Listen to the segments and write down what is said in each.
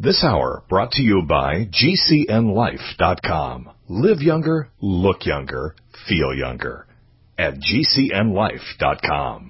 This hour brought to you by GCNLife.com. Live younger, look younger, feel younger at GCNLife.com.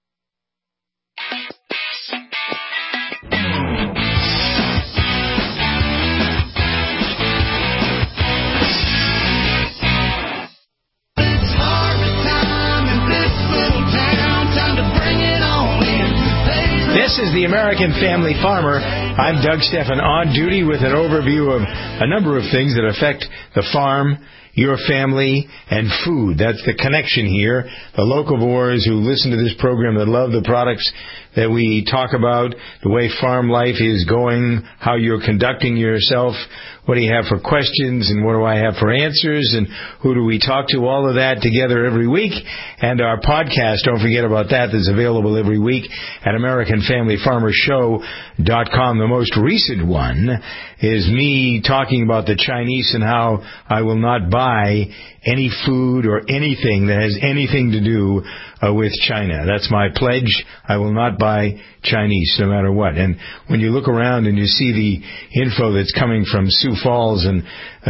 This is the American Family Farmer. I'm Doug Stephan, on duty with an overview of a number of things that affect the farm, your family, and food. That's the connection here. The locavores who listen to this program that love the products that we talk about, the way farm life is going, how you're conducting yourself, what do you have for questions, and what do I have for answers, and who do we talk to, all of that together every week. And our podcast, don't forget about that, that's available every week at AmericanFamilyFarmerShow.com. The most recent one is me talking about the Chinese and how I will not buy any food or anything that has anything to do with China. That's my pledge. I will not buy Chinese no matter what. And when you look around and you see the info that's coming from Sioux Falls and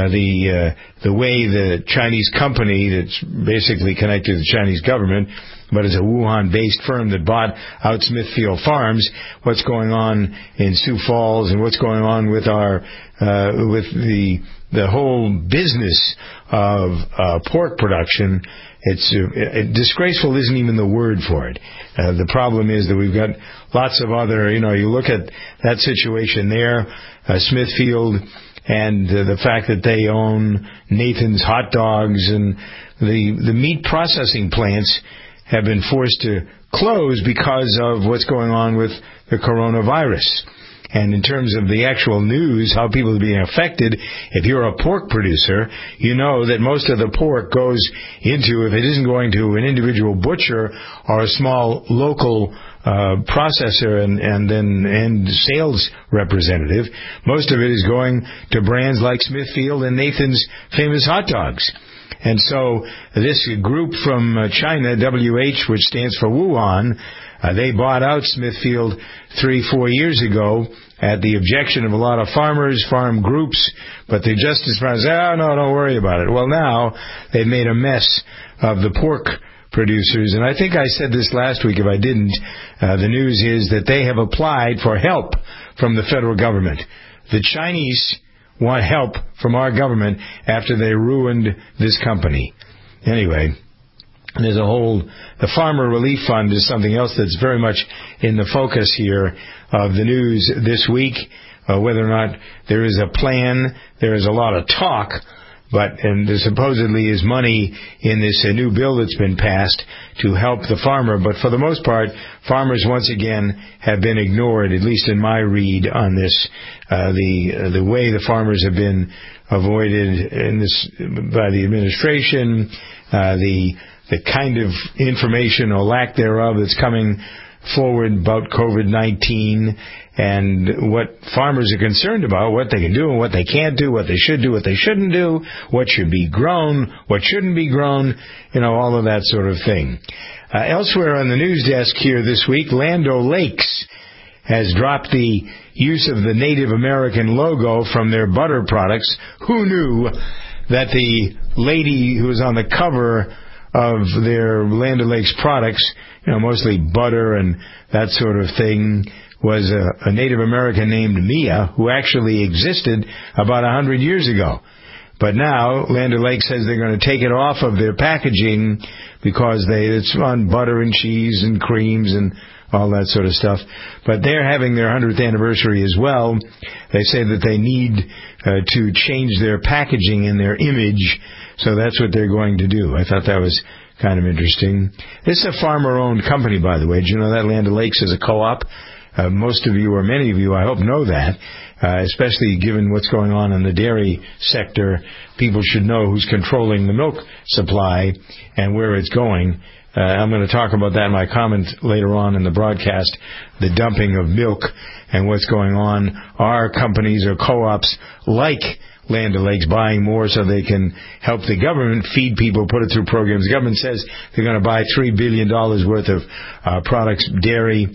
the way the Chinese company that's basically connected to the Chinese government, but it's a Wuhan-based firm that bought out Smithfield Farms, what's going on in Sioux Falls and what's going on with our with the whole business of pork production. It's disgraceful isn't even the word for it. The problem is that we've got lots of other, you look at that situation there, Smithfield, and the fact that they own Nathan's Hot Dogs, and the meat processing plants have been forced to close because of what's going on with the coronavirus. And in terms of the actual news, how people are being affected, if you're a pork producer, you know that most of the pork goes into, if it isn't going to an individual butcher or a small local processor and sales representative, most of it is going to brands like Smithfield and Nathan's Famous Hot Dogs. And so this group from China, WH, which stands for Wuhan, they bought out Smithfield 3-4 years ago at the objection of a lot of farmers, farm groups, but the Justice Department said, oh, no, don't worry about it. Well, now they've made a mess of the pork producers, and I think I said this last week. If I didn't, the news is that they have applied for help from the federal government. The Chinese want help from our government after they ruined this company. Anyway, there's the Farmer Relief Fund is something else that's very much in the focus here of the news this week. Whether or not there is a plan, there is a lot of talk, and there supposedly is money in this new bill that's been passed to help the farmer. But for the most part, farmers once again have been ignored, at least in my read on this. The way the farmers have been avoided in this by the administration, the kind of information or lack thereof that's coming forward about COVID-19 and what farmers are concerned about, what they can do and what they can't do, what they should do, what they shouldn't do, what should be grown, what shouldn't be grown, all of that sort of thing. Elsewhere on the news desk here this week, Land O'Lakes has dropped the use of the Native American logo from their butter products. Who knew that the lady who was on the cover of their Land O'Lakes products, mostly butter and that sort of thing, was a Native American named Mia, who actually existed about 100 years ago. But now Land O'Lakes says they're going to take it off of their packaging because it's on butter and cheese and creams and all that sort of stuff. But they're having their 100th anniversary as well. They say that they need to change their packaging and their image, so that's what they're going to do. I thought that was kind of interesting. This is a farmer-owned company, by the way. Did you know that Land O'Lakes is a co-op? Most of you, or many of you, I hope, know that, especially given what's going on in the dairy sector. People should know who's controlling the milk supply and where it's going. I'm going to talk about that in my comment later on in the broadcast, the dumping of milk and what's going on. Our companies or co-ops like Land O'Lakes buying more so they can help the government feed people, put it through programs. The government says they're going to buy $3 billion worth of products, dairy,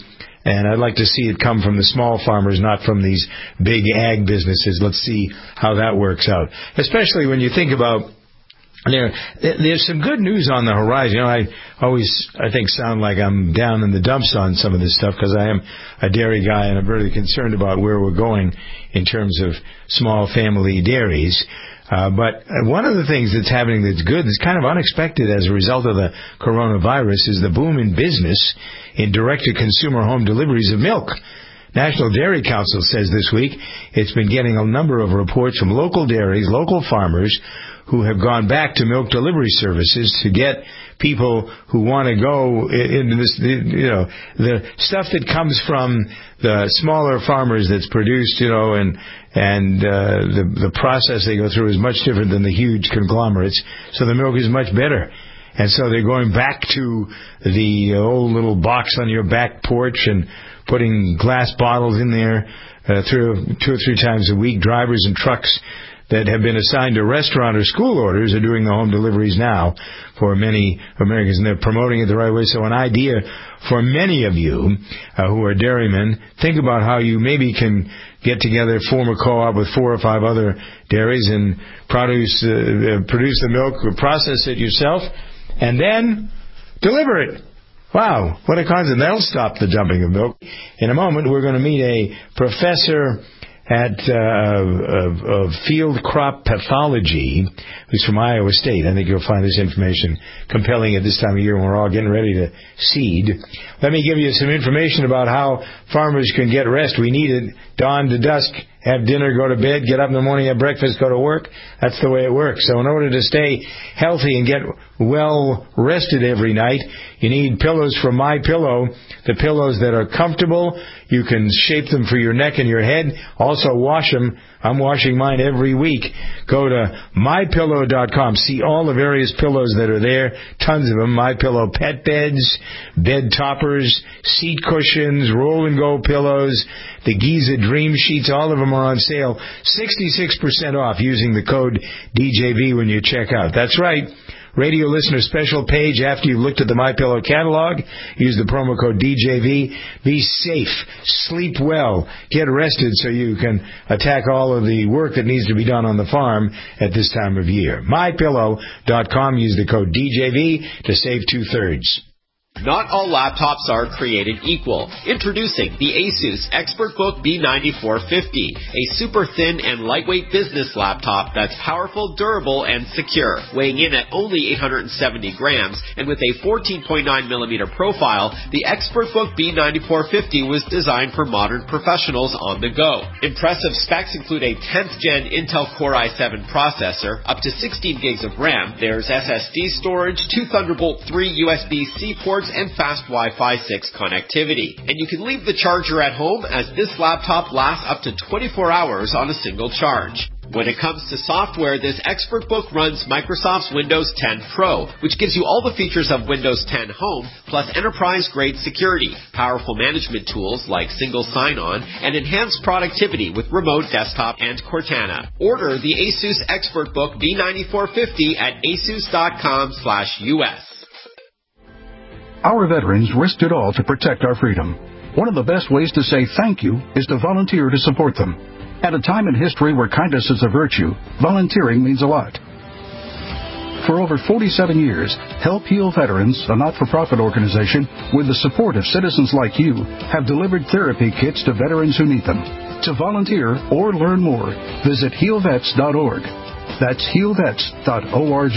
And I'd like to see it come from the small farmers, not from these big ag businesses. Let's see how that works out. Especially when you think about there's some good news on the horizon. I think, sound like I'm down in the dumps on some of this stuff because I am a dairy guy and I'm very concerned about where we're going in terms of small family dairies. But one of the things that's happening that's good, that's kind of unexpected as a result of the coronavirus, is the boom in business in direct-to-consumer home deliveries of milk. National Dairy Council says this week it's been getting a number of reports from local dairies, local farmers, who have gone back to milk delivery services to get people who want to go into this, the stuff that comes from the smaller farmers that's produced, and the process they go through is much different than the huge conglomerates. So the milk is much better. And so they're going back to the old little box on your back porch and putting glass bottles in there 2 or 3 times a week. Drivers and trucks that have been assigned to restaurant or school orders are doing the home deliveries now for many Americans, and they're promoting it the right way. So an idea for many of you who are dairymen, think about how you maybe can get together, form a co-op with 4 or 5 other dairies and produce the milk, or process it yourself, and then deliver it. Wow, what a concept. That'll stop the dumping of milk. In a moment, we're going to meet a professor of field crop pathology, who's from Iowa State. I think you'll find this information compelling at this time of year when we're all getting ready to seed. Let me give you some information about how farmers can get rest. We need it dawn to dusk. Have dinner, go to bed, get up in the morning, have breakfast, go to work. That's the way it works. So in order to stay healthy and get well rested every night, you need pillows from MyPillow, the pillows that are comfortable. You can shape them for your neck and your head. Also wash them. I'm washing mine every week. Go to MyPillow.com. See all the various pillows that are there. Tons of them. MyPillow pet beds, bed toppers, seat cushions, roll-and-go pillows, the Giza Dream Sheets. All of them are on sale. 66% off using the code DJV when you check out. That's right. Radio listener special page after you've looked at the MyPillow catalog. Use the promo code DJV. Be safe. Sleep well. Get rested so you can attack all of the work that needs to be done on the farm at this time of year. MyPillow.com. Use the code DJV to save 2/3. Not all laptops are created equal. Introducing the ASUS ExpertBook B9450, a super thin and lightweight business laptop that's powerful, durable, and secure. Weighing in at only 870 grams and with a 14.9mm profile, the ExpertBook B9450 was designed for modern professionals on the go. Impressive specs include a 10th gen Intel Core i7 processor, up to 16 gigs of RAM, there's SSD storage, 2 Thunderbolt 3 USB-C ports, and fast Wi-Fi 6 connectivity. And you can leave the charger at home, as this laptop lasts up to 24 hours on a single charge. When it comes to software, this ExpertBook runs Microsoft's Windows 10 Pro, which gives you all the features of Windows 10 Home, plus enterprise-grade security, powerful management tools like single sign-on, and enhanced productivity with remote desktop and Cortana. Order the ASUS ExpertBook B9450 at asus.com/US. Our veterans risked it all to protect our freedom. One of the best ways to say thank you is to volunteer to support them. At a time in history where kindness is a virtue, volunteering means a lot. For over 47 years, Help Heal Veterans, a not-for-profit organization with the support of citizens like you, have delivered therapy kits to veterans who need them. To volunteer or learn more, visit healvets.org. That's healvets.org.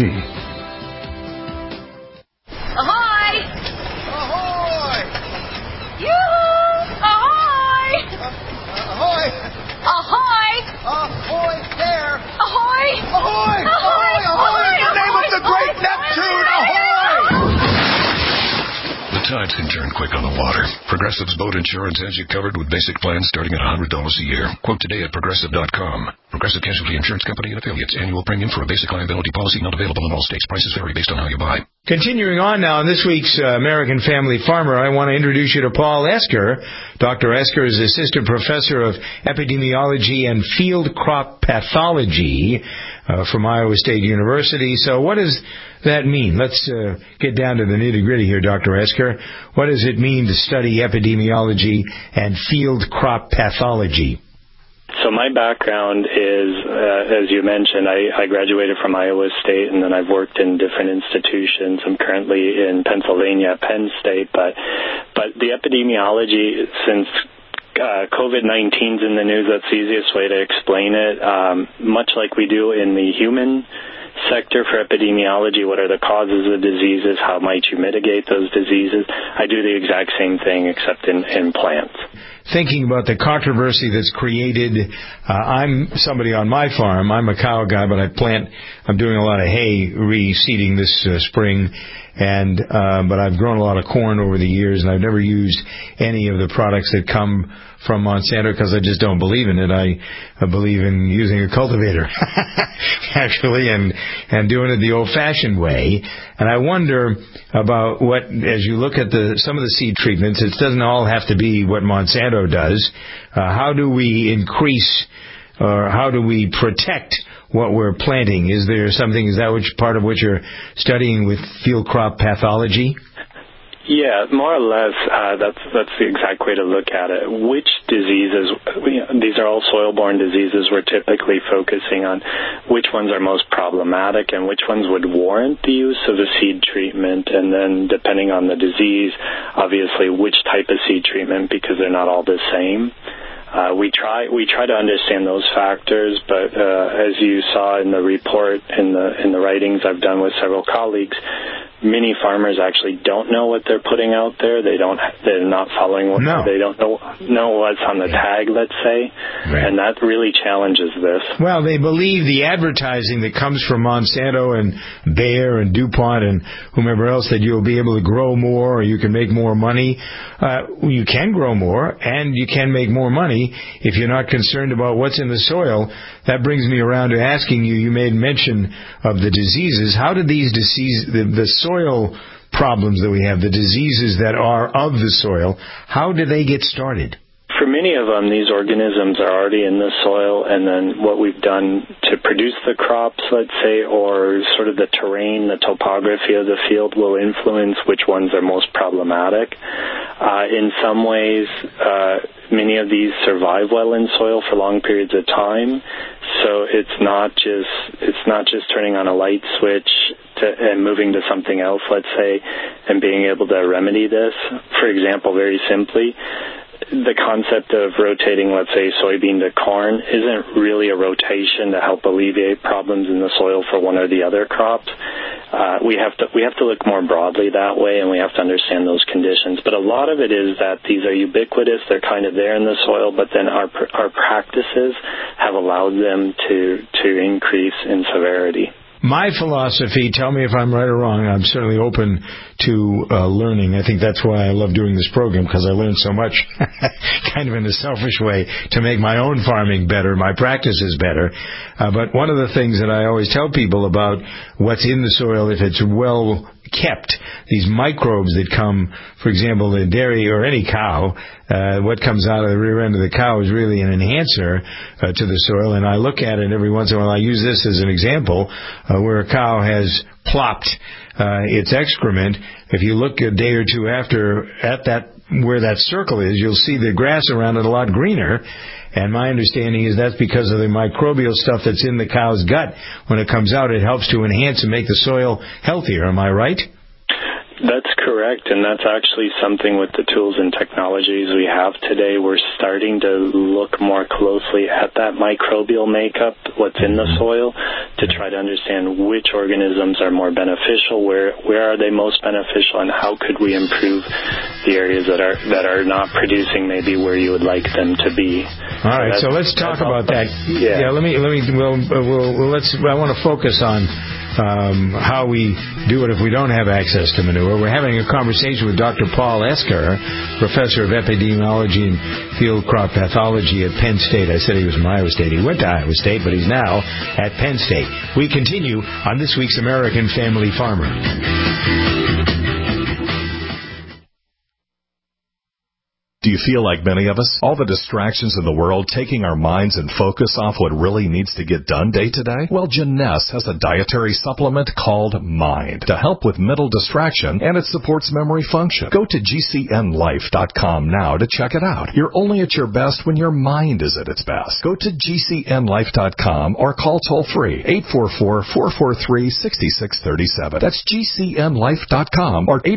Ahoy! Ahoy there! Ahoy! Ahoy! Ahoy! Ahoy! In the name of the great Neptune, ahoy! The tides can turn quick on the water. Progressive's boat insurance has you covered with basic plans starting at $100 a year. Quote today at Progressive.com. Progressive Casualty Insurance Company and Affiliates. Annual premium for a basic liability policy not available in all states. Prices vary based on how you buy. Continuing on now, in this week's American Family Farmer, I want to introduce you to Paul Esker. Dr. Esker is Assistant Professor of Epidemiology and Field Crop Pathology from Iowa State University. So what does that mean? Let's get down to the nitty-gritty here, Dr. Esker. What does it mean to study epidemiology and field crop pathology? So my background is, as you mentioned, I graduated from Iowa State, and then I've worked in different institutions. I'm currently in Pennsylvania at Penn State, but the epidemiology, since COVID-19's in the news, that's the easiest way to explain it. Much like we do in the human sector for epidemiology, what are the causes of diseases, how might you mitigate those diseases, I do the exact same thing except in plants. Thinking about the controversy that's created, I'm somebody on my farm. I'm a cow guy, but I'm doing a lot of hay reseeding this spring, but I've grown a lot of corn over the years, and I've never used any of the products that come from Monsanto because I just don't believe in it. I believe in using a cultivator, actually, and doing it the old-fashioned way. And I wonder about as you look at some of the seed treatments, it doesn't all have to be what Monsanto does. How do we increase, or how do we protect what we're planting? Is that part of what you're studying with field crop pathology? Yeah, more or less, that's the exact way to look at it. Which diseases, these are all soil-borne diseases, we're typically focusing on which ones are most problematic and which ones would warrant the use of a seed treatment, and then depending on the disease, obviously which type of seed treatment, because they're not all the same. We try to understand those factors, but as you saw in the report, in the writings I've done with several colleagues, many farmers actually don't know what they're putting out there. They're not following they don't know what's on the tag, let's say, right. And that really challenges this. Well, they believe the advertising that comes from Monsanto and Bayer and DuPont and whomever else, that you'll be able to grow more or you can make more money. You can grow more and you can make more money if you're not concerned about what's in the soil. That brings me around to asking you. You made mention of the diseases. How did these diseases, the soil problems that we have, the diseases that are of the soil, how did they get started? For many of them, these organisms are already in the soil, and then what we've done to produce the crops, let's say, or sort of the terrain, the topography of the field will influence which ones are most problematic. In some ways, many of these survive well in soil for long periods of time, so it's not just turning on a light switch and moving to something else, let's say, and being able to remedy this. For example, very simply, the concept of rotating, let's say, soybean to corn isn't really a rotation to help alleviate problems in the soil for one or the other crops. We have to look more broadly that way, and we have to understand those conditions. But a lot of it is that these are ubiquitous; they're kind of there in the soil, but then our practices have allowed them to increase in severity. My philosophy, tell me if I'm right or wrong, I'm certainly open to learning. I think that's why I love doing this program, because I learn so much, kind of in a selfish way, to make my own farming better, my practices better. But one of the things that I always tell people about what's in the soil, if it's well kept, these microbes that come, for example, the dairy or any cow, what comes out of the rear end of the cow is really an enhancer to the soil. And I look at it every once in a while. I use this as an example where a cow has plopped its excrement. If you look a day or two after at that where that circle is, you'll see the grass around it a lot greener. And my understanding is that's because of the microbial stuff that's in the cow's gut. When it comes out, it helps to enhance and make the soil healthier. Am I right? That's correct, and that's actually something with the tools and technologies we have today. We're starting to look more closely at that microbial makeup, what's in the soil, to try to understand which organisms are more beneficial, where are they most beneficial, and how could we improve the areas that are not producing maybe where you would like them to be. All right, so let's talk about that. Yeah, I want to focus on how we do it if we don't have access to manure. We're having a conversation with Dr. Paul Esker, professor of epidemiology and field crop pathology at Penn State. I said he was from Iowa State. He went to Iowa State, but he's now at Penn State. We continue on this week's American Family Farmer. Do you feel like many of us? All the distractions in the world taking our minds and focus off what really needs to get done day to day? Well, Jeunesse has a dietary supplement called Mind to help with mental distraction, and it supports memory function. Go to GCNLife.com now to check it out. You're only at your best when your mind is at its best. Go to GCNLife.com or call toll-free 844-443-6637. That's GCNLife.com or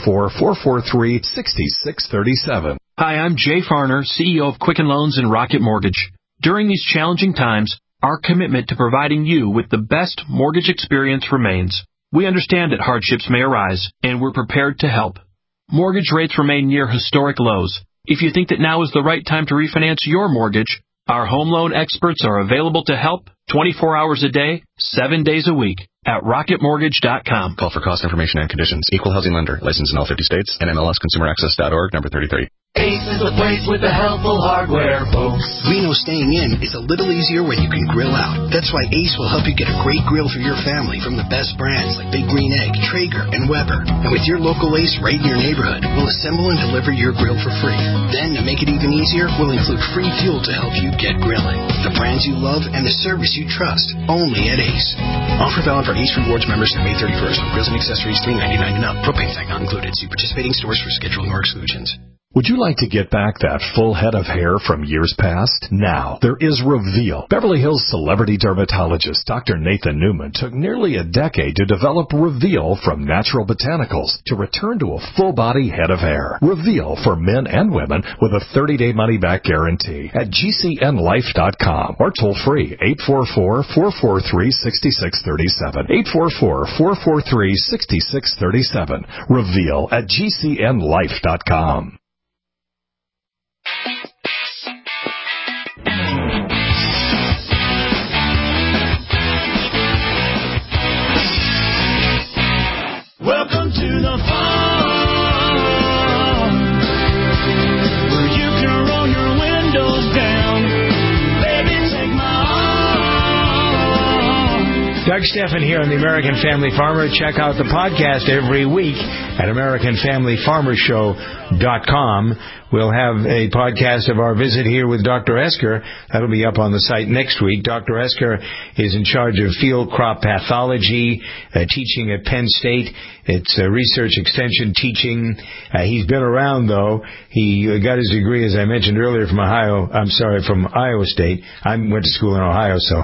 844-443-6637. Hi, I'm Jay Farner, CEO of Quicken Loans and Rocket Mortgage. During these challenging times, our commitment to providing you with the best mortgage experience remains. We understand that hardships may arise, and we're prepared to help. Mortgage rates remain near historic lows. If you think that now is the right time to refinance your mortgage, our home loan experts are available to help 24 hours a day, 7 days a week at rocketmortgage.com. Call for cost information and conditions. Equal housing lender. Licensed in all 50 states. NMLSconsumeraccess.org, number 33. Ace is the place with the helpful hardware, folks. We know staying in is a little easier when you can grill out. That's why Ace will help you get a great grill for your family from the best brands like Big Green Egg, Traeger, and Weber. And with your local Ace right in your neighborhood, we'll assemble and deliver your grill for free. Then, to make it even easier, we'll include free fuel to help you get grilling. The brands you love and the service you trust, only at Ace. Offer valid for Ace Rewards members through May 31st on grills and accessories $3.99 and up. Propane tank not included. See participating stores for scheduling or exclusions. Would you like to get back that full head of hair from years past? Now, there is Reveal. Beverly Hills celebrity dermatologist Dr. Nathan Newman took nearly a decade to develop Reveal from natural botanicals to return to a full-body head of hair. Reveal for men and women with a 30-day money-back guarantee at GCNLife.com or toll-free 844-443-6637. 844-443-6637. Reveal at GCNLife.com. Welcome to the farm, where you can roll your windows down. Baby, take my arm. Doug Steffen here on the American Family Farmer. Check out the podcast every week at AmericanFamilyFarmerShow.com. We'll have a podcast of our visit here with Dr. Esker. That'll be up on the site next week. Dr. Esker is in charge of field crop pathology, teaching at Penn State. It's research extension teaching. He's been around, though. He got his degree, as I mentioned earlier, from Iowa State. I went to school in Ohio, so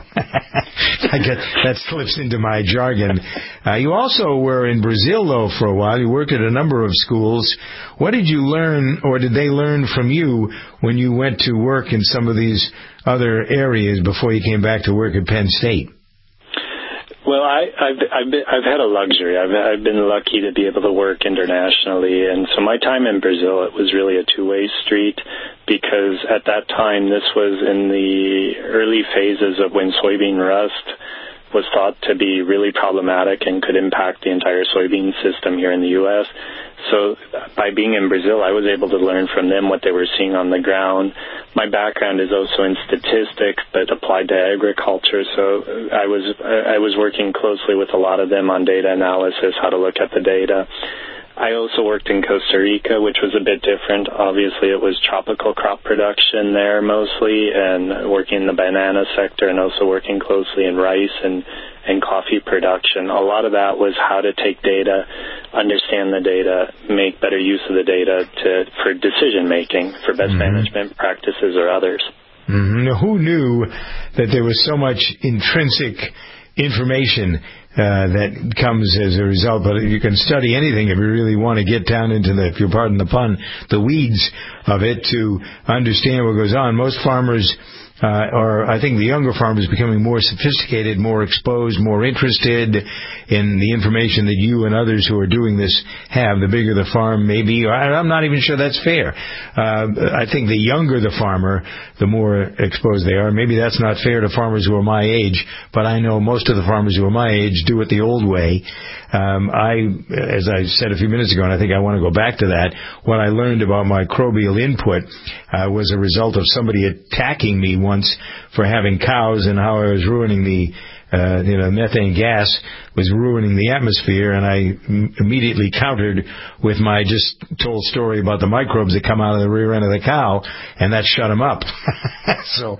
that slips into my jargon. You also were in Brazil, though, for a while. You worked at a number of schools. What did you learn, or did they learn from you when you went to work in some of these other areas before you came back to work at Penn State? Well, I've had a luxury. I've been lucky to be able to work internationally, and so my time in Brazil, it was really a two-way street, because at that time this was in the early phases of when soybean rust was thought to be really problematic and could impact the entire soybean system here in the U.S. So by being in Brazil, I was able to learn from them what they were seeing on the ground. My background is also in statistics, but applied to agriculture. So I was working closely with a lot of them on data analysis, how to look at the data. I also worked in Costa Rica, which was a bit different. Obviously, it was tropical crop production there mostly, and working in the banana sector, and also working closely in rice and coffee production. A lot of that was how to take data, understand the data, make better use of the data for decision making, for best management practices or others. Now, who knew that there was so much intrinsic information that comes as a result? But you can study anything if you really want to get down into the, if you pardon the pun, the weeds of it to understand what goes on. Most farmers or I think the younger farmers becoming more sophisticated, more exposed, more interested in the information that you and others who are doing this have. The bigger the farm may be. I'm not even sure that's fair. I think the younger the farmer, the more exposed they are. Maybe that's not fair to farmers who are my age, but I know most of the farmers who are my age do it the old way. As I said a few minutes ago, and I think I want to go back to that, what I learned about microbial input was a result of somebody attacking me once for having cows and how I was ruining the methane gas was ruining the atmosphere, and I immediately countered with my just told story about the microbes that come out of the rear end of the cow, and that shut them up. So,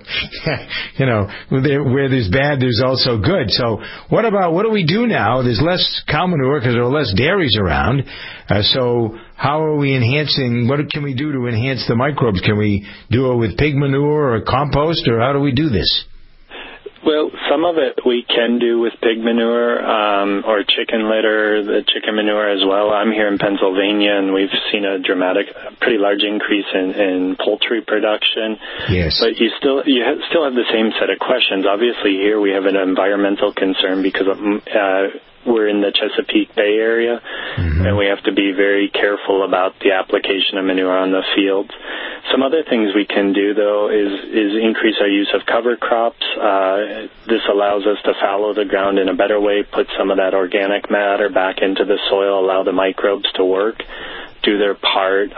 where there's bad, there's also good. So what do we do now? There's less cow manure because there are less dairies around. So how are we enhancing, what can we do to enhance the microbes? Can we do it with pig manure or compost, or how do we do this? Well, some of it we can do with pig manure or chicken litter, the chicken manure as well. I'm here in Pennsylvania, and we've seen a pretty large increase in poultry production. Yes. But you still have the same set of questions. Obviously, here we have an environmental concern because we're in the Chesapeake Bay area, and we have to be very careful about the application of manure on the fields. Some other things we can do, though, is increase our use of cover crops. This allows us to fallow the ground in a better way, put some of that organic matter back into the soil, allow the microbes to work, do their part.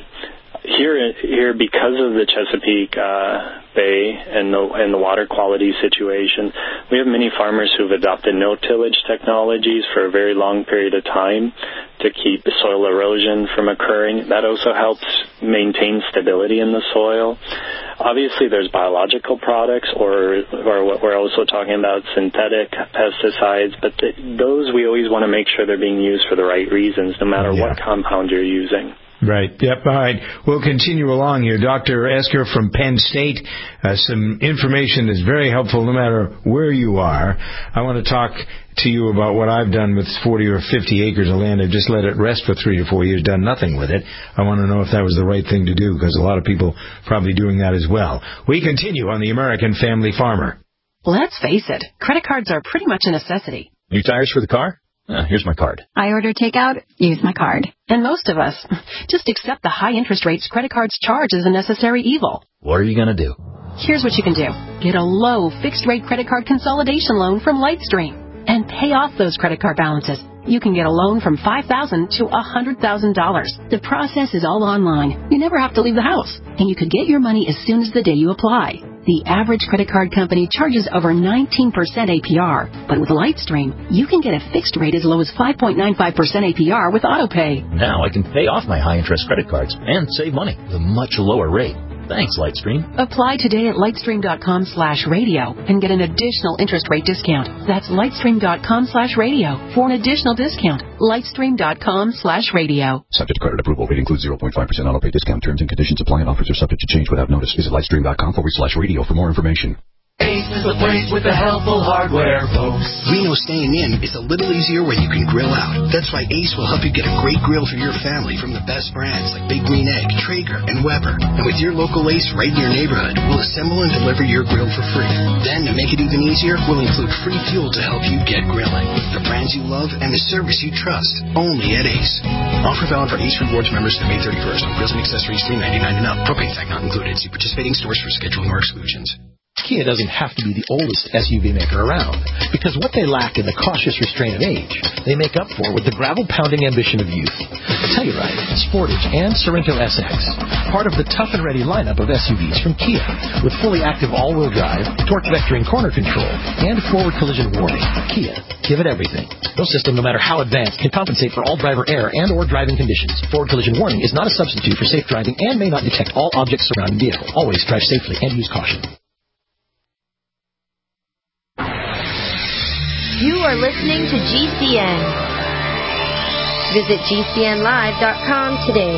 Here, because of the Chesapeake Bay and the water quality situation, we have many farmers who've adopted no-tillage technologies for a very long period of time to keep soil erosion from occurring. That also helps maintain stability in the soil. Obviously, there's biological products, or what we're also talking about, synthetic pesticides, but those we always want to make sure they're being used for the right reasons, no matter what compound you're using. Right. Yep. All right. We'll continue along here. Dr. Esker from Penn State, some information that's very helpful no matter where you are. I want to talk to you about what I've done with 40 or 50 acres of land. I've just let it rest for 3 to 4 years, done nothing with it. I want to know if that was the right thing to do, because a lot of people probably doing that as well. We continue on the American Family Farmer. Let's face it, credit cards are pretty much a necessity. New tires for the car? Here's my card. I order takeout, use my card. And most of us just accept the high interest rates credit cards charge as a necessary evil. What are you going to do? Here's what you can do. Get a low fixed-rate credit card consolidation loan from Lightstream and pay off those credit card balances. You can get a loan from $5,000 to $100,000. The process is all online. You never have to leave the house. And you could get your money as soon as the day you apply. The average credit card company charges over 19% APR. But with Lightstream, you can get a fixed rate as low as 5.95% APR with AutoPay. Now I can pay off my high-interest credit cards and save money with a much lower rate. Thanks, Lightstream. Apply today at lightstream.com/radio and get an additional interest rate discount. That's lightstream.com/radio for an additional discount. Lightstream.com/radio. Subject to credit approval. Rate includes 0.5% auto pay discount. Terms and conditions apply, and offers are subject to change without notice. Visit lightstream.com/radio for more information. Ace is the place with the helpful hardware, folks. We know staying in is a little easier when you can grill out. That's why Ace will help you get a great grill for your family from the best brands like Big Green Egg, Traeger, and Weber. And with your local Ace right in your neighborhood, we'll assemble and deliver your grill for free. Then, to make it even easier, we'll include free fuel to help you get grilling. The brands you love and the service you trust, only at Ace. Offer valid for Ace Rewards members through May 31st on grills and accessories $3.99 and up. Propane tank not included. See participating stores for scheduling or exclusions. Kia doesn't have to be the oldest SUV maker around, because what they lack in the cautious restraint of age, they make up for with the gravel-pounding ambition of youth. Telluride, Sportage, and Sorento SX, part of the tough and ready lineup of SUVs from Kia, with fully active all-wheel drive, torque vectoring corner control, and forward collision warning. Kia, give it everything. No system, no matter how advanced, can compensate for all driver error and or driving conditions. Forward collision warning is not a substitute for safe driving and may not detect all objects surrounding the vehicle. Always drive safely and use caution. You are listening to GCN. Visit GCNlive.com today.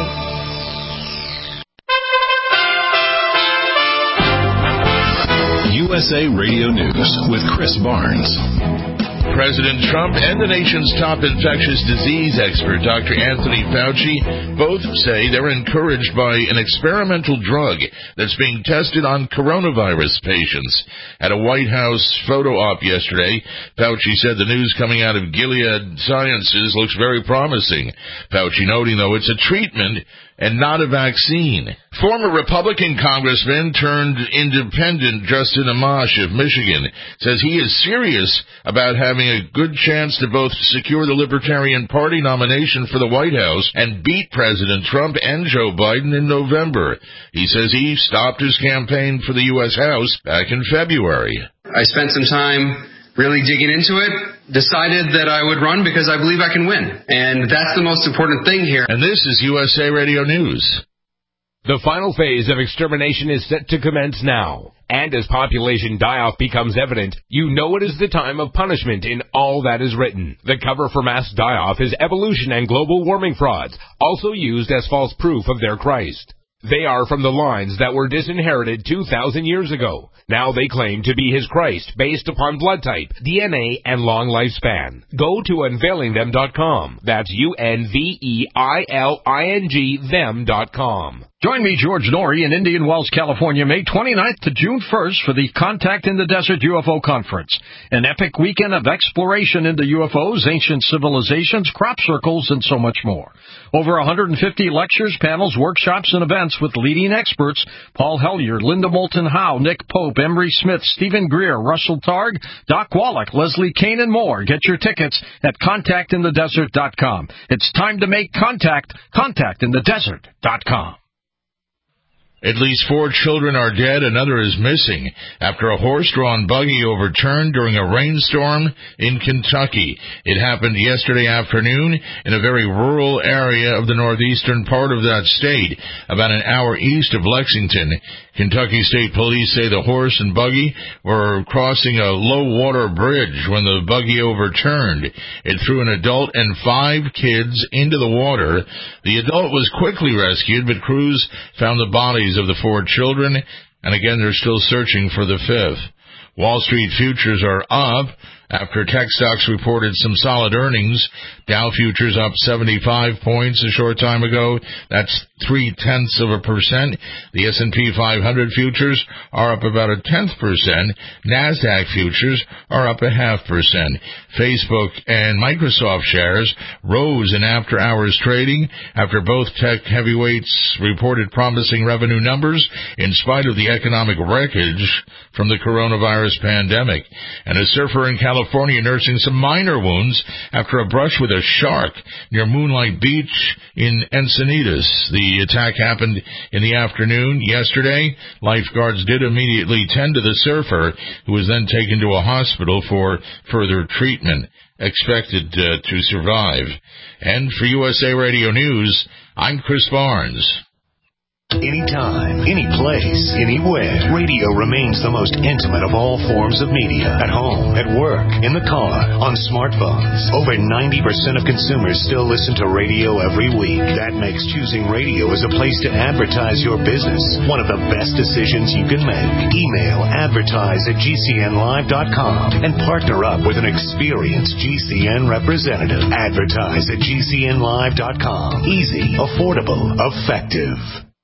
USA Radio News with Chris Barnes. President Trump and the nation's top infectious disease expert, Dr. Anthony Fauci, both say they're encouraged by an experimental drug that's being tested on coronavirus patients. At a White House photo op yesterday, Fauci said the news coming out of Gilead Sciences looks very promising. Fauci noting, though, it's a treatment and not a vaccine. Former Republican Congressman turned independent Justin Amash of Michigan says he is serious about having a good chance to both secure the Libertarian Party nomination for the White House and beat President Trump and Joe Biden in November. He says he stopped his campaign for the U.S. House back in February. I spent some time really digging into it, decided that I would run because I believe I can win. And that's the most important thing here. And this is USA Radio News. The final phase of extermination is set to commence now. And as population die-off becomes evident, you know it is the time of punishment in all that is written. The cover for mass die-off is evolution and global warming frauds, also used as false proof of their Christ. They are from the lines that were disinherited 2,000 years ago. Now they claim to be his Christ based upon blood type, DNA, and long lifespan. Go to unveilingthem.com. That's UNVEILING them.com. Join me, George Norrie, in Indian Wells, California, May 29th to June 1st for the Contact in the Desert UFO Conference, an epic weekend of exploration into UFOs, ancient civilizations, crop circles, and so much more. Over 150 lectures, panels, workshops, and events with leading experts: Paul Hellyer, Linda Moulton Howe, Nick Pope, Emery Smith, Stephen Greer, Russell Targ, Doc Wallach, Leslie Kane, and more. Get your tickets at contactinthedesert.com. It's time to make contact. Contactinthedesert.com. At least 4 children are dead, another is missing after a horse-drawn buggy overturned during a rainstorm in Kentucky. It happened yesterday afternoon in a very rural area of the northeastern part of that state, about an hour east of Lexington. Kentucky State Police say the horse and buggy were crossing a low-water bridge when the buggy overturned. It threw an adult and 5 kids into the water. The adult was quickly rescued, but crews found the bodies of the 4 children, and again they're still searching for the 5th. Wall Street futures are up after tech stocks reported some solid earnings. Dow futures up 75 points a short time ago. That's 0.3%. The S&P 500 futures are up about 0.1%. NASDAQ futures are up 0.5%. Facebook and Microsoft shares rose in after-hours trading after both tech heavyweights reported promising revenue numbers in spite of the economic wreckage from the coronavirus pandemic. And a surfer in California nursing some minor wounds after a brush with a shark near Moonlight Beach in Encinitas. The attack happened in the afternoon yesterday. Lifeguards did immediately tend to the surfer, who was then taken to a hospital for further treatment, expected to survive. And for USA Radio News, I'm Chris Barnes. Anytime, any place, anywhere, radio remains the most intimate of all forms of media. At home, at work, in the car, on smartphones. Over 90% of consumers still listen to radio every week. That makes choosing radio as a place to advertise your business one of the best decisions you can make. Email advertise@gcnlive.com and partner up with an experienced GCN representative. Advertise at gcnlive.com. Easy, affordable, effective.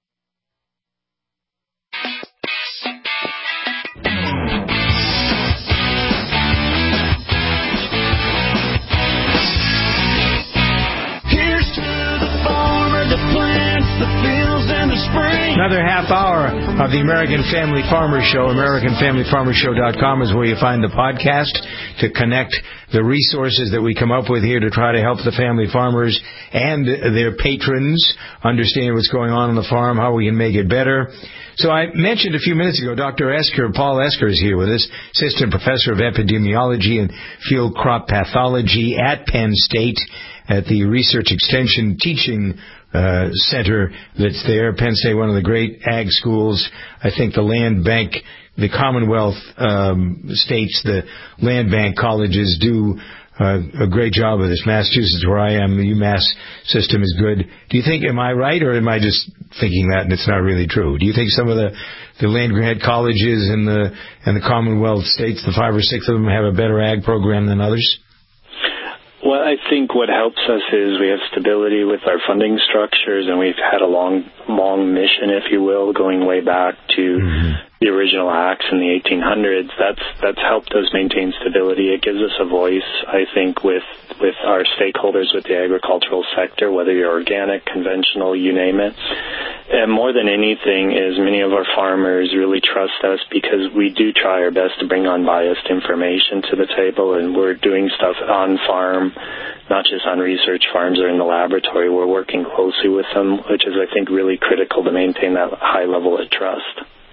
Another half hour of the American Family Farmer Show. AmericanFamilyFarmerShow.com is where you find the podcast to connect the resources that we come up with here to try to help the family farmers and their patrons understand what's going on the farm, how we can make it better. So I mentioned a few minutes ago, Dr. Esker, Paul Esker is here with us, Assistant Professor of Epidemiology and Field Crop Pathology at Penn State at the Research Extension Teaching Center that's there. Penn State, one of the great ag schools. I think the land bank, the Commonwealth states, the land bank colleges do a great job of this. Massachusetts, where I am, the UMass system is good. Do you think, am I right, or am I just thinking that and it's not really true? Do you think some of the land grant colleges in the Commonwealth states, the 5 or 6 of them, have a better ag program than others? Well, I think what helps us is we have stability with our funding structures, and we've had a long mission, if you will, going way back to the original acts in the 1800s. That's helped us maintain stability. It gives us a voice, I think, with our stakeholders, with the agricultural sector, whether you're organic, conventional, you name it. And more than anything is many of our farmers really trust us because we do try our best to bring unbiased information to the table, and we're doing stuff on farm, not just on research farms or in the laboratory. We're working closely with them, which is, I think, really critical to maintain that high level of trust.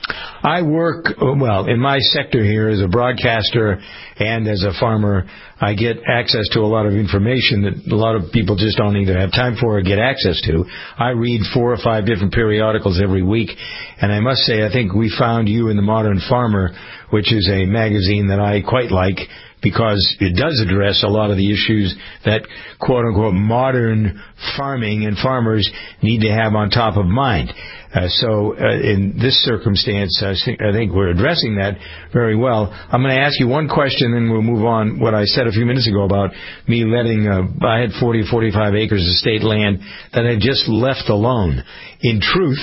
I work, well, in my sector here as a broadcaster and as a farmer. I get access to a lot of information that a lot of people just don't either have time for or get access to. I read 4 or 5 different periodicals every week, and I must say I think we found you in the Modern Farmer, which is a magazine that I quite like, because it does address a lot of the issues that, quote-unquote, modern farming and farmers need to have on top of mind. So in this circumstance, I think we're addressing that very well. I'm going to ask you one question, and we'll move on. What I said a few minutes ago about me letting, I had 40 or 45 acres of state land that I just left alone. In truth,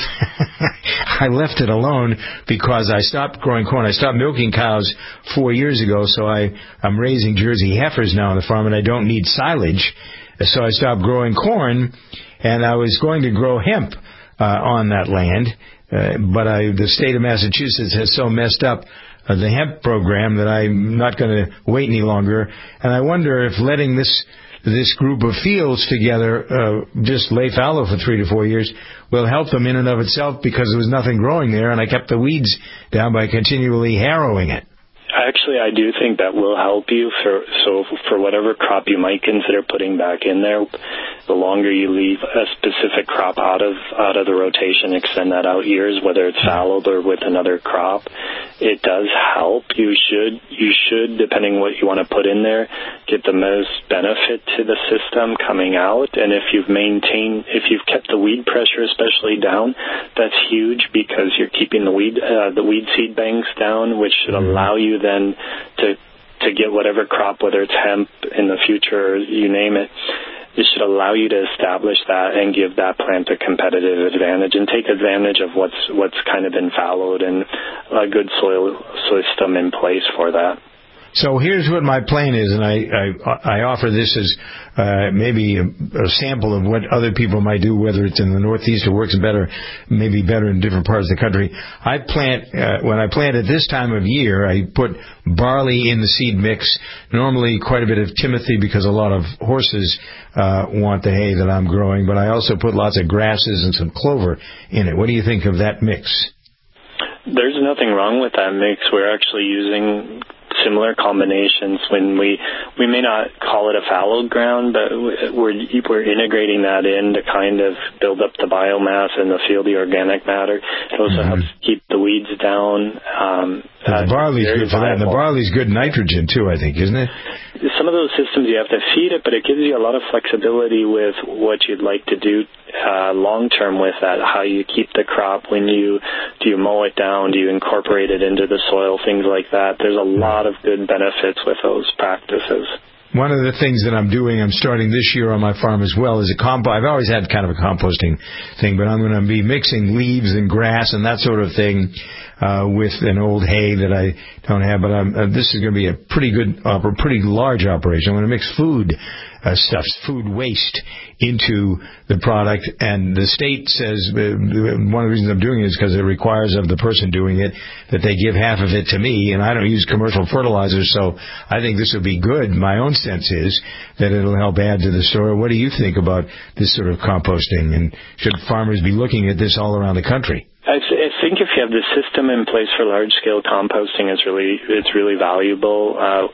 I left it alone because I stopped growing corn. I stopped milking cows 4 years ago, so I'm raising Jersey heifers now on the farm, and I don't need silage. So I stopped growing corn, and I was going to grow hemp on that land, but the state of Massachusetts has so messed up the hemp program that I'm not going to wait any longer. And I wonder if letting this group of fields together just lay fallow for 3 to 4 years will help them in and of itself, because there was nothing growing there, and I kept the weeds down by continually harrowing it. Actually, I do think that will help you for whatever crop you might consider putting back in there. The longer you leave a specific crop out of the rotation, extend that out years, whether it's fallowed or with another crop, it does help. You should, depending what you want to put in there, get the most benefit to the system coming out. And if you've kept the weed pressure especially down, that's huge, because you're keeping the weed seed banks down, which should allow you then to get whatever crop, whether it's hemp in the future, you name it. It should allow you to establish that and give that plant a competitive advantage and take advantage of what's kind of been fallowed and a good soil system in place for that. So here's what my plan is, and I offer this as maybe a sample of what other people might do, whether it's in the Northeast or works better, maybe better in different parts of the country. I plant, when I plant at this time of year, I put barley in the seed mix, normally quite a bit of timothy, because a lot of horses want the hay that I'm growing, but I also put lots of grasses and some clover in it. What do you think of that mix? There's nothing wrong with that mix. We're actually using similar combinations when we may not call it a fallow ground, but we're integrating that in to kind of build up the biomass in the field, the organic matter. It also helps keep the weeds down. The barley's good for that. And the barley's good nitrogen too, I think, isn't it? Some of those systems you have to feed it, but it gives you a lot of flexibility with what you'd like to do long term with that. How you keep the crop, do you mow it down, do you incorporate it into the soil, things like that. There's a lot of good benefits with those practices. One of the things that I'm starting this year on my farm as well, is I've always had kind of a composting thing, but I'm going to be mixing leaves and grass and that sort of thing with an old hay that I don't have. But this is going to be a pretty large operation. I'm going to mix food waste into the product, and the state says one of the reasons I'm doing it is because it requires of the person doing it that they give half of it to me, and I don't use commercial fertilizers, so I think this will be good. My own sense is that it'll help add to the story. What do you think about this sort of composting, and should farmers be looking at this all around the country? I think if you have the system in place for large-scale composting, it's really valuable.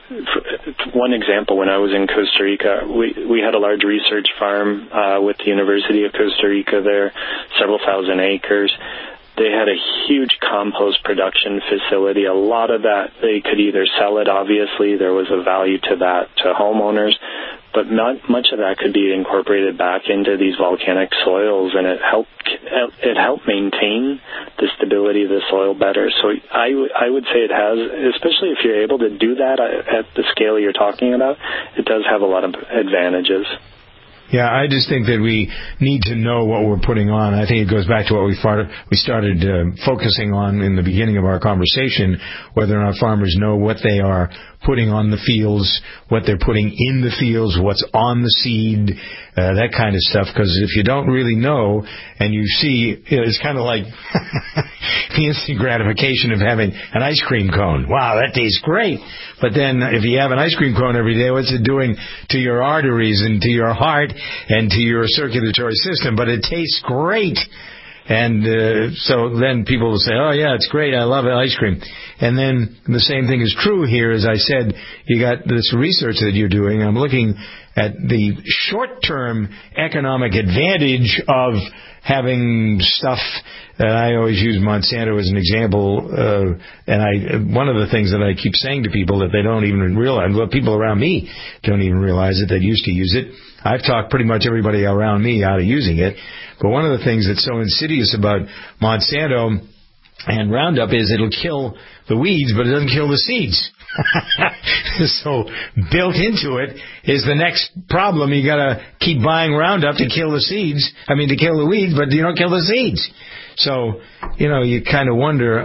One example, when I was in Costa Rica, we had a large research farm with the University of Costa Rica there, several thousand acres. They had a huge compost production facility. A lot of that, they could either sell it, obviously. There was a value to that to homeowners. But not much of that could be incorporated back into these volcanic soils, and it helped maintain the stability of the soil better. So I would say it has, especially if you're able to do that at the scale you're talking about, it does have a lot of advantages. Yeah, I just think that we need to know what we're putting on. I think it goes back to what we started focusing on in the beginning of our conversation, whether or not farmers know what they are putting on the fields, what they're putting in the fields, what's on the seed, that kind of stuff. Because if you don't really know, and you see, it's kind of like the instant gratification of having an ice cream cone. Wow, that tastes great. But then if you have an ice cream cone every day, what's it doing to your arteries and to your heart and to your circulatory system? But it tastes great. And so then people will say, oh, yeah, it's great. I love ice cream. And then the same thing is true here. As I said, you got this research that you're doing. I'm looking at the short-term economic advantage of having stuff. I always use Monsanto as an example. And one of the things that I keep saying to people that they don't even realize, well, people around me don't even realize it, that used to use it. I've talked pretty much everybody around me out of using it. But one of the things that's so insidious about Monsanto and Roundup is it'll kill the weeds, but it doesn't kill the seeds. So built into it is the next problem. You got to keep buying Roundup to kill the seeds. To kill the weeds, but you don't kill the seeds. So, you kind of wonder,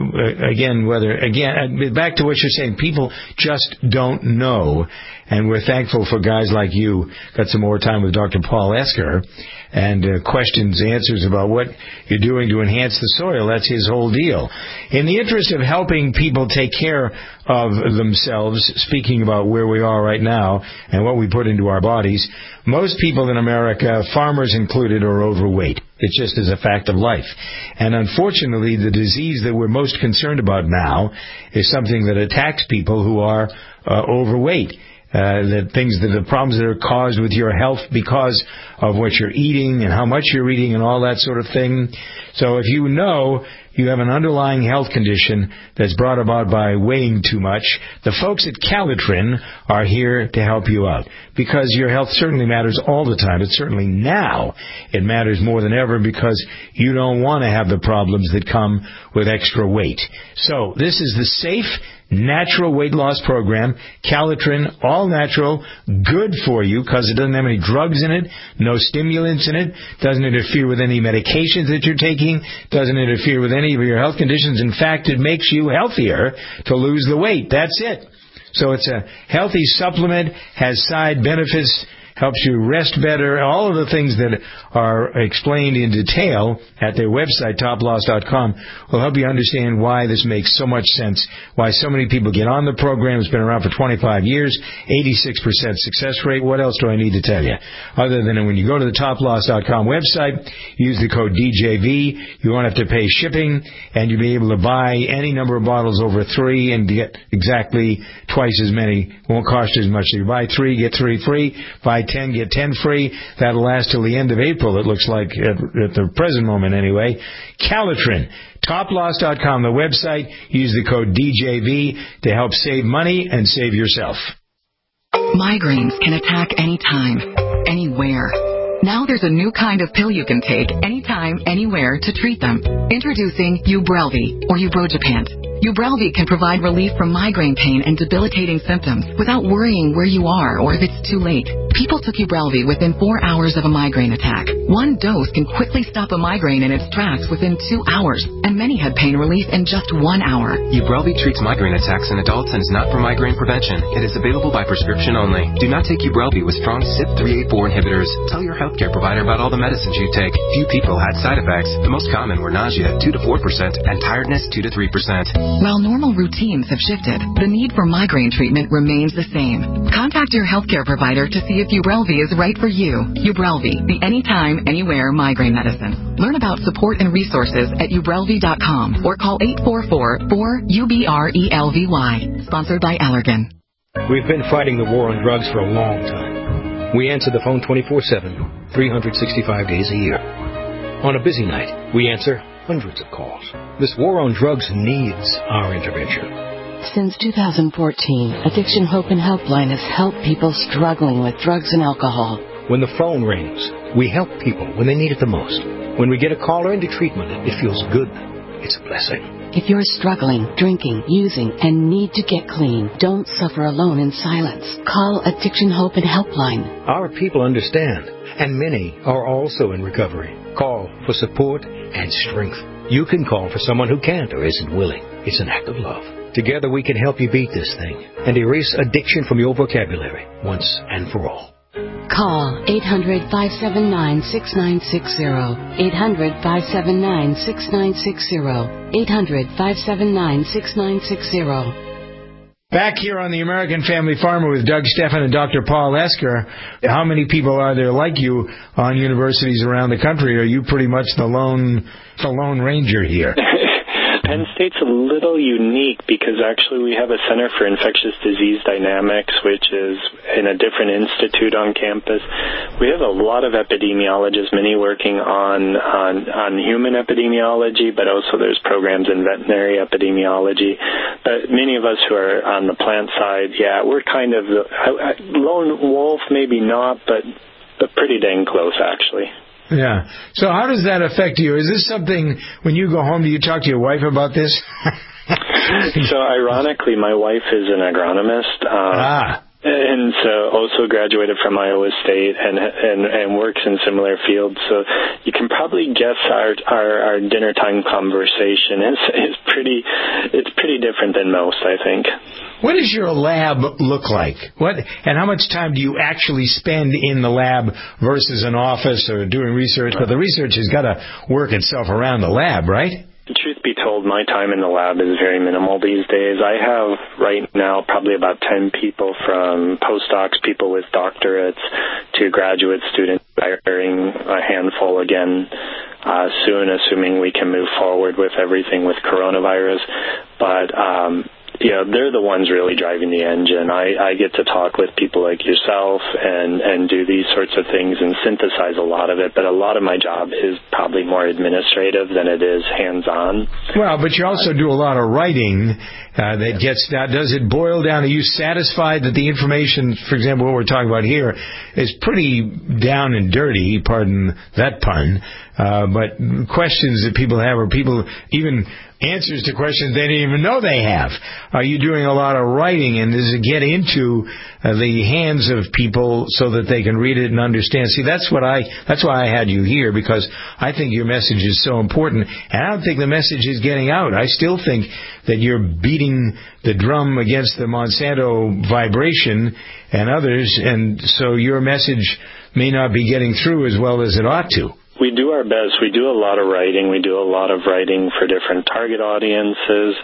back to what you're saying, people just don't know. And we're thankful for guys like you. Got some more time with Dr. Paul Esker and questions, answers about what you're doing to enhance the soil. That's his whole deal. In the interest of helping people take care of themselves, speaking about where we are right now and what we put into our bodies, most people in America, farmers included, are overweight. It just is a fact of life. And unfortunately, the disease that we're most concerned about now is something that attacks people who are overweight. The problems that are caused with your health because of what you're eating and how much you're eating and all that sort of thing. So if you know you have an underlying health condition that's brought about by weighing too much, the folks at Calitrin are here to help you out. Because your health certainly matters all the time. It's certainly now it matters more than ever because you don't want to have the problems that come with extra weight. So this is the safe, natural weight loss program. Calitrin, all natural, good for you because it doesn't have any drugs in it, no stimulants in it, doesn't interfere with any medications that you're taking, doesn't interfere with any of your health conditions. In fact, it makes you healthier to lose the weight. That's it. So it's a healthy supplement, has side benefits, helps you rest better, all of the things that are explained in detail at their website, toploss.com, will help you understand why this makes so much sense, why so many people get on the program. It's been around for 25 years, 86% success rate. What else do I need to tell you? Other than when you go to the toploss.com website, use the code DJV, you won't have to pay shipping, and you'll be able to buy any number of bottles over 3 and get exactly twice as many. Won't cost as much. So you buy 3, get 3 free. Buy 10, get 10 free. That'll last till the end of April, it looks like, at the present moment anyway. Calitrin, toploss.com, the website. Use the code DJV to help save money and save yourself. Migraines can attack anytime, anywhere. Now there's a new kind of pill you can take anytime, anywhere to treat them. Introducing Ubrelvy or Ubrogepant. Ubrelvy can provide relief from migraine pain and debilitating symptoms without worrying where you are or if it's too late. People took Ubrelvy within 4 hours of a migraine attack. One dose can quickly stop a migraine in its tracks within 2 hours, and many had pain relief in just 1 hour. Ubrelvy treats migraine attacks in adults and is not for migraine prevention. It is available by prescription only. Do not take Ubrelvy with strong CYP3A4 inhibitors. Tell your healthcare provider about all the medicines you take. Few people had side effects. The most common were nausea, 2 to 4%, and tiredness, 2 to 3%. While normal routines have shifted, the need for migraine treatment remains the same. Contact your healthcare provider to see if Ubrelvy is right for you. Ubrelvy, the anytime, anywhere migraine medicine. Learn about support and resources at ubrelvy.com or call 844-4UBRELVY. Sponsored by Allergan. We've been fighting the war on drugs for a long time. We answer the phone 24/7, 365 days a year. On a busy night, we answer hundreds of calls. This war on drugs needs our intervention. Since 2014, Addiction Hope and Helpline has helped people struggling with drugs and alcohol. When the phone rings, we help people when they need it the most. When we get a caller into treatment, it feels good. It's a blessing. If you're struggling, drinking, using, and need to get clean, don't suffer alone in silence. Call Addiction Hope and Helpline. Our people understand, and many are also in recovery. Call for support and strength. You can call for someone who can't or isn't willing. It's an act of love. Together we can help you beat this thing and erase addiction from your vocabulary once and for all. Call 800-579-6960. 800-579-6960. 800-579-6960. Back here on the American Family Farmer with Doug Stephan and Dr. Paul Esker, how many people are there like you on universities around the country? Are you pretty much the lone ranger here? Penn State's a little unique because actually we have a Center for Infectious Disease Dynamics, which is in a different institute on campus. We have a lot of epidemiologists, many working on human epidemiology, but also there's programs in veterinary epidemiology. But many of us who are on the plant side, we're kind of lone wolf, maybe not, but pretty dang close, actually. Yeah. So how does that affect you? Is this something, when you go home, do you talk to your wife about this? So ironically, my wife is an agronomist. And so also graduated from Iowa State and works in similar fields. So you can probably guess our dinner time conversation is pretty different than most, I think. What does your lab look like? And how much time do you actually spend in the lab versus an office or doing research? But the research has got to work itself around the lab, right? Truth be told, my time in the lab is very minimal these days. I have right now probably about 10 people, from postdocs, people with doctorates, to graduate students, hiring a handful again soon, assuming we can move forward with everything with coronavirus. But they're the ones really driving the engine. I get to talk with people like yourself and do these sorts of things and synthesize a lot of it, but a lot of my job is probably more administrative than it is hands-on. Well, but you also do a lot of writing that gets down. Does it boil down? Are you satisfied that the information, for example, what we're talking about here, is pretty down and dirty, pardon that pun, but questions that people have, or people even answers to questions they didn't even know they have. Are you doing a lot of writing, and does it get into the hands of people so that they can read it and understand? See, that's why I had you here, because I think your message is so important, and I don't think the message is getting out. I still think that you're beating the drum against the Monsanto vibration and others, and so your message may not be getting through as well as it ought to. We do our best. We do a lot of writing. We do a lot of writing for different target audiences.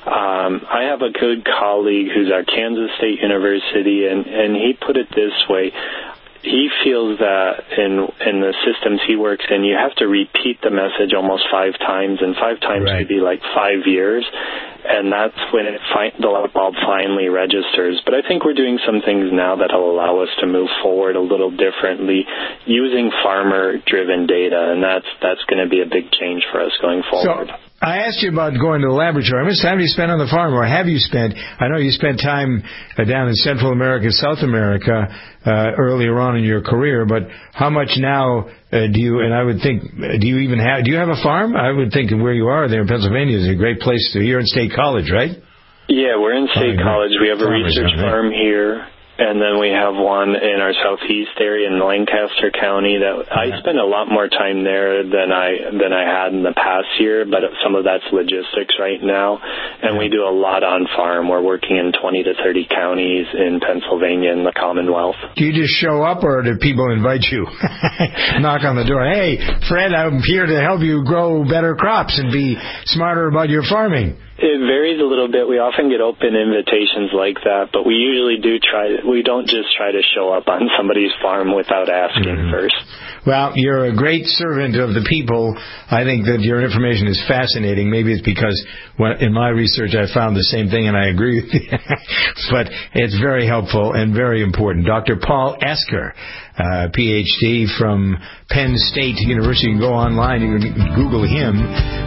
I have a good colleague who's at Kansas State University, and he put it this way. He feels that in the systems he works in, you have to repeat the message almost 5 times, and 5 times could be like 5 years. And that's when the light bulb finally registers. But I think we're doing some things now that will allow us to move forward a little differently using farmer-driven data, and that's going to be a big change for us going forward. So I asked you about going to the laboratory. How much time do you spend on the farm, or have you spent? I know you spent time down in Central America, South America, earlier on in your career, but how much now do you, and I would think, do you have a farm? I would think where you are there in Pennsylvania is a great place to, you're in State College, right? Yeah, we're in State College. We have a research farm here. And then we have one in our southeast area in Lancaster County that I spend a lot more time there than I had in the past year, but some of that's logistics right now. And we do a lot on farm. We're working in 20 to 30 counties in Pennsylvania and the Commonwealth. Do you just show up, or do people invite you? Knock on the door. Hey, Fred, I'm here to help you grow better crops and be smarter about your farming. It varies a little bit. We often get open invitations like that, but we usually we don't just try to show up on somebody's farm without asking first. Well, you're a great servant of the people. I think that your information is fascinating. Maybe it's because in my research I found the same thing, and I agree with you. But it's very helpful and very important. Dr. Paul Esker, Ph.D. from Penn State University. You can go online. You can Google him,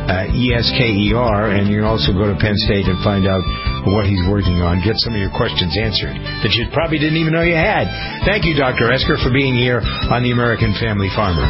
Esker, and you can also go to Penn State and find out what he's working on. Get some of your questions answered that you probably didn't even know you had. Thank you, Dr. Esker, for being here on the American Family Farmer.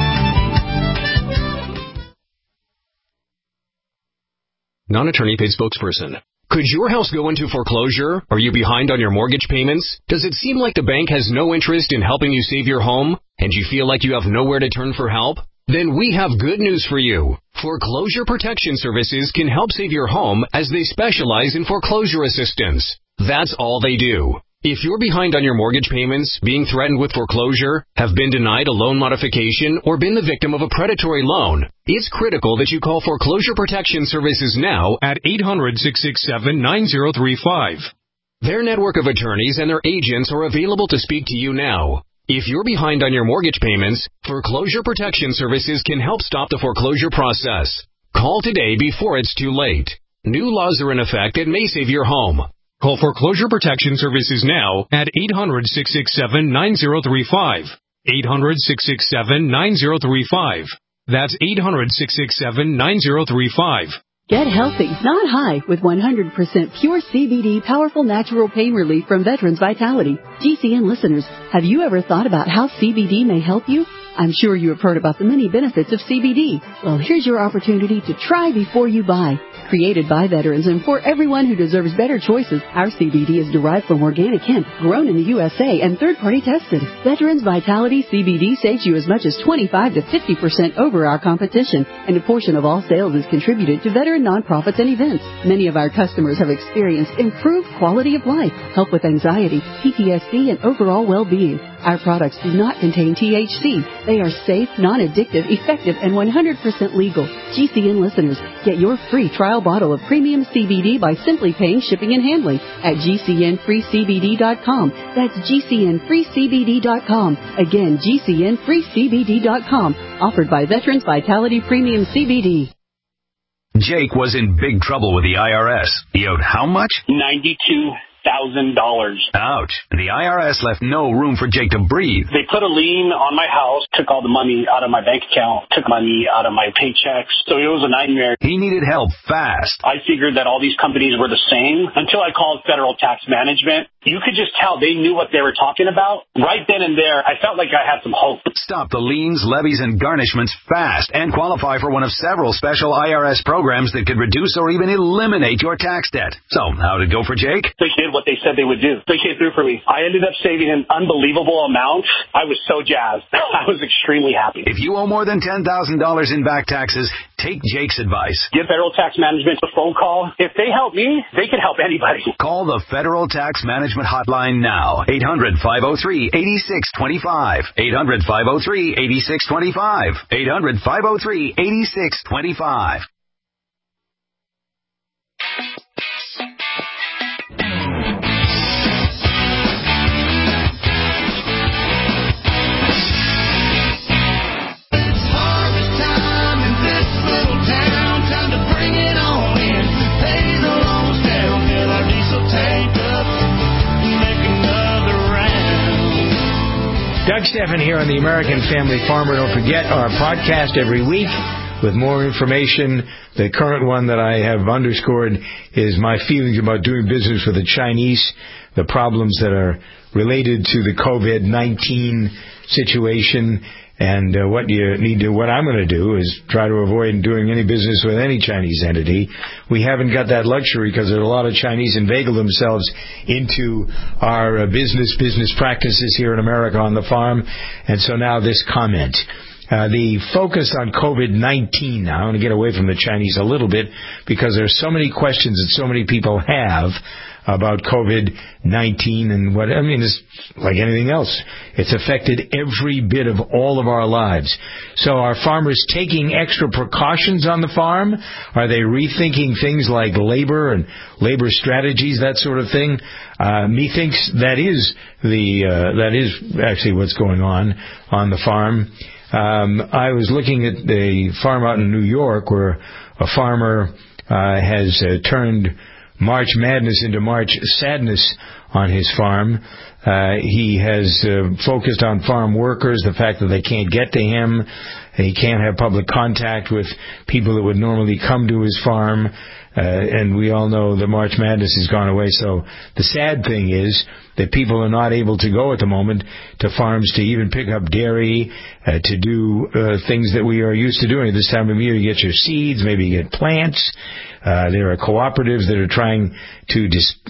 Non-attorney paid spokesperson. Could your house go into foreclosure? Are you behind on your mortgage payments? Does it seem like the bank has no interest in helping you save your home, and you feel like you have nowhere to turn for help? Then we have good news for you. Foreclosure Protection Services can help save your home, as they specialize in foreclosure assistance. That's all they do. If you're behind on your mortgage payments, being threatened with foreclosure, have been denied a loan modification, or been the victim of a predatory loan, it's critical that you call Foreclosure Protection Services now at 800-667-9035. Their network of attorneys and their agents are available to speak to you now. If you're behind on your mortgage payments, Foreclosure Protection Services can help stop the foreclosure process. Call today before it's too late. New laws are in effect that may save your home. Call Foreclosure Protection Services now at 800-667-9035. 800-667-9035. That's 800-667-9035. Get healthy, not high, with 100% pure CBD powerful natural pain relief from Veterans Vitality. GCN listeners, have you ever thought about how CBD may help you? I'm sure you have heard about the many benefits of CBD. Well, here's your opportunity to try before you buy. Created by veterans and for everyone who deserves better choices, our CBD is derived from organic hemp, grown in the USA and third-party tested. Veterans Vitality CBD saves you as much as 25 to 50% over our competition, and a portion of all sales is contributed to veteran nonprofits and events. Many of our customers have experienced improved quality of life, help with anxiety, PTSD, and overall well-being. Our products do not contain THC. They are safe, non-addictive, effective, and 100% legal. GCN listeners, get your free trial bottle of premium CBD by simply paying shipping and handling at GCNFreeCBD.com. That's GCNFreeCBD.com. Again, GCNFreeCBD.com. Offered by Veterans Vitality Premium CBD. Jake was in big trouble with the IRS. He owed how much? $92,000. Ouch. The IRS left no room for Jake to breathe. They put a lien on my house, took all the money out of my bank account, took money out of my paychecks. So it was a nightmare. He needed help fast. I figured that all these companies were the same until I called Federal Tax Management. You could just tell they knew what they were talking about. Right then and there, I felt like I had some hope. Stop the liens, levies, and garnishments fast and qualify for one of several special IRS programs that could reduce or even eliminate your tax debt. So, how'd it go for Jake? They did what they said they would do. They came through for me. I ended up saving an unbelievable amount. I was so jazzed. I was extremely happy. If you owe more than $10,000 in back taxes, take Jake's advice. Give Federal Tax Management a phone call. If they help me, they can help anybody. Call the Federal Tax Management Hotline now. 800-503-8625. 800-503-8625. 800-503-8625. Doug Stephan here on the American Family Farmer. Don't forget our podcast every week with more information. The current one that I have underscored is my feelings about doing business with the Chinese, the problems that are related to the COVID-19 situation, and what you need to. What I'm going to do is try to avoid doing any business with any Chinese entity. We haven't got that luxury because there are a lot of Chinese inveigle themselves into our business practices here in America on the farm. And so now this comment. The focus on COVID-19 now, I want to get away from the Chinese a little bit because there's so many questions that so many people have about COVID-19 and what, I mean, it's like anything else. It's affected every bit of all of our lives. So are farmers taking extra precautions on the farm? Are they rethinking things like labor and labor strategies, that sort of thing? Methinks that is actually what's going on the farm. I was looking at the farm out in New York where a farmer has turned March Madness into March Sadness on his farm. He has focused on farm workers, the fact that they can't get to him. He can't have public contact with people that would normally come to his farm. And we all know that March Madness has gone away. So the sad thing is that people are not able to go at the moment to farms to even pick up dairy, to do things that we are used to doing. This time of year, you get your seeds, maybe you get plants. There are cooperatives that are trying to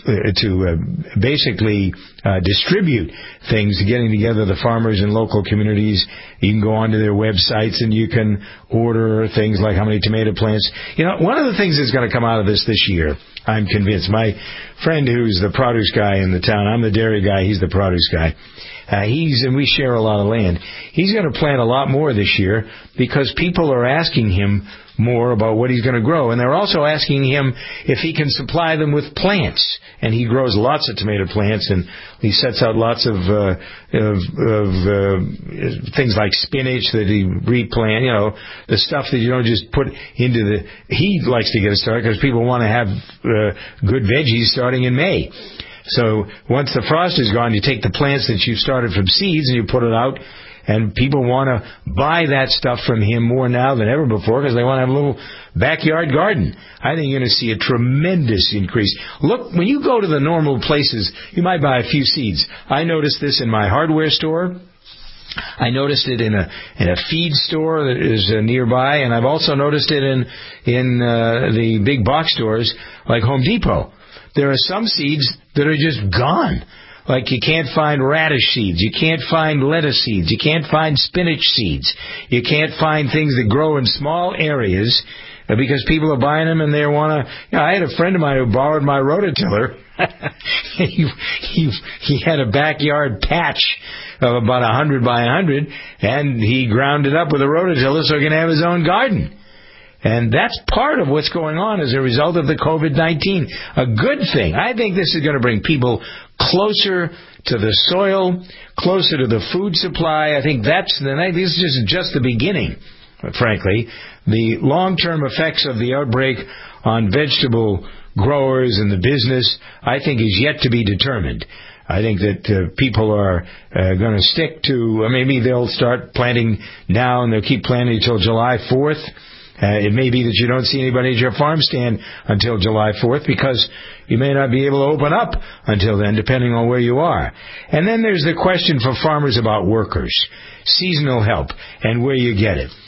basically distribute things, getting together the farmers in local communities. You can go onto their websites and you can order things like how many tomato plants. You know, one of the things that's going to come out of this year, I'm convinced. My friend who's the produce guy in the town, I'm the dairy guy, he's the produce guy. And we share a lot of land. He's going to plant a lot more this year because people are asking him more about what he's going to grow. And they're also asking him if he can supply them with plants. And he grows lots of tomato plants, and he sets out lots of things like spinach that he replant, the stuff that you don't just put into the... He likes to get it started because people want to have good veggies starting in May. So once the frost is gone, you take the plants that you've started from seeds and you put it out, and people want to buy that stuff from him more now than ever before because they want to have a little backyard garden. I think you're going to see a tremendous increase. Look, when you go to the normal places, you might buy a few seeds. I noticed this in my hardware store. I noticed it in a feed store that is nearby, and I've also noticed it in the big box stores like Home Depot. There are some seeds that are just gone. Like you can't find radish seeds. You can't find lettuce seeds. You can't find spinach seeds. You can't find things that grow in small areas because people are buying them and they want to... I had a friend of mine who borrowed my rototiller. He had a backyard patch of about 100 by 100, and he ground it up with a rototiller so he can have his own garden. And that's part of what's going on as a result of the COVID-19. A good thing. I think this is going to bring people closer to the soil, closer to the food supply. I think this is just the beginning, frankly. The long-term effects of the outbreak on vegetable growers and the business, I think, is yet to be determined. I think that people are going to stick to, maybe they'll start planting now and they'll keep planting until July 4th. It may be that you don't see anybody at your farm stand until July 4th because you may not be able to open up until then, depending on where you are. And then there's the question for farmers about workers, seasonal help, and where you get it.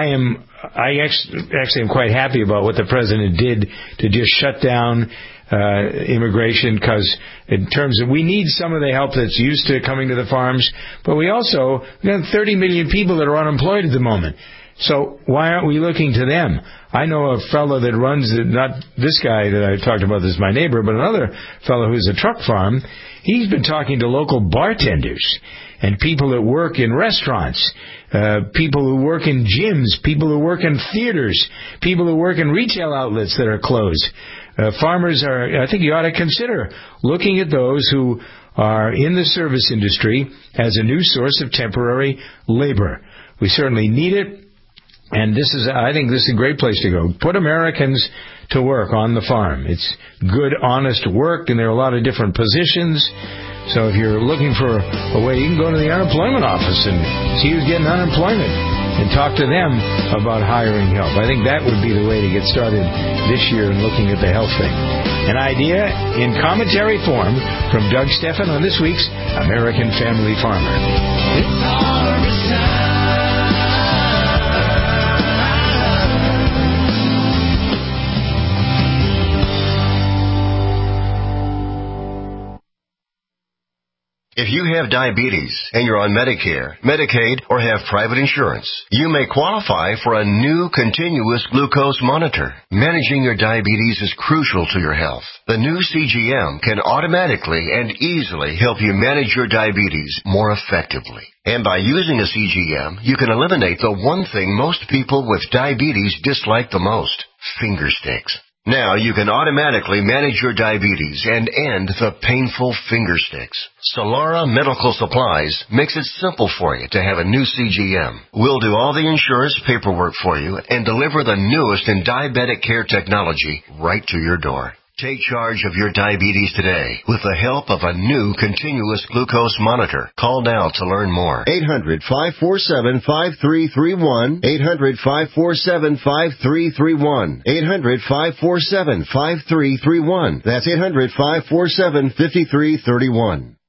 I actually am quite happy about what the president did to just shut down immigration, because in terms of, we need some of the help that's used to coming to the farms, but we have 30 million people that are unemployed at the moment. So why aren't we looking to them? I know a fellow that runs, not this guy that I talked about, this is my neighbor, but another fellow who's a truck farm. He's been talking to local bartenders and people that work in restaurants, people who work in gyms, people who work in theaters, people who work in retail outlets that are closed. Farmers I think you ought to consider looking at those who are in the service industry as a new source of temporary labor. We certainly need it. And I think this is a great place to go. Put Americans to work on the farm. It's good, honest work, and there are a lot of different positions. So if you're looking for a way, you can go to the unemployment office and see who's getting unemployment and talk to them about hiring help. I think that would be the way to get started this year in looking at the health thing. An idea in commentary form from Doug Stephan on this week's American Family Farmer. It's harvest time. If you have diabetes and you're on Medicare, Medicaid, or have private insurance, you may qualify for a new continuous glucose monitor. Managing your diabetes is crucial to your health. The new CGM can automatically and easily help you manage your diabetes more effectively. And by using a CGM, you can eliminate the one thing most people with diabetes dislike the most: finger sticks. Now you can automatically manage your diabetes and end the painful finger sticks. Solara Medical Supplies makes it simple for you to have a new CGM. We'll do all the insurance paperwork for you and deliver the newest in diabetic care technology right to your door. Take charge of your diabetes today with the help of a new continuous glucose monitor. Call now to learn more. 800-547-5331. 800-547-5331. 800-547-5331. That's 800-547-5331.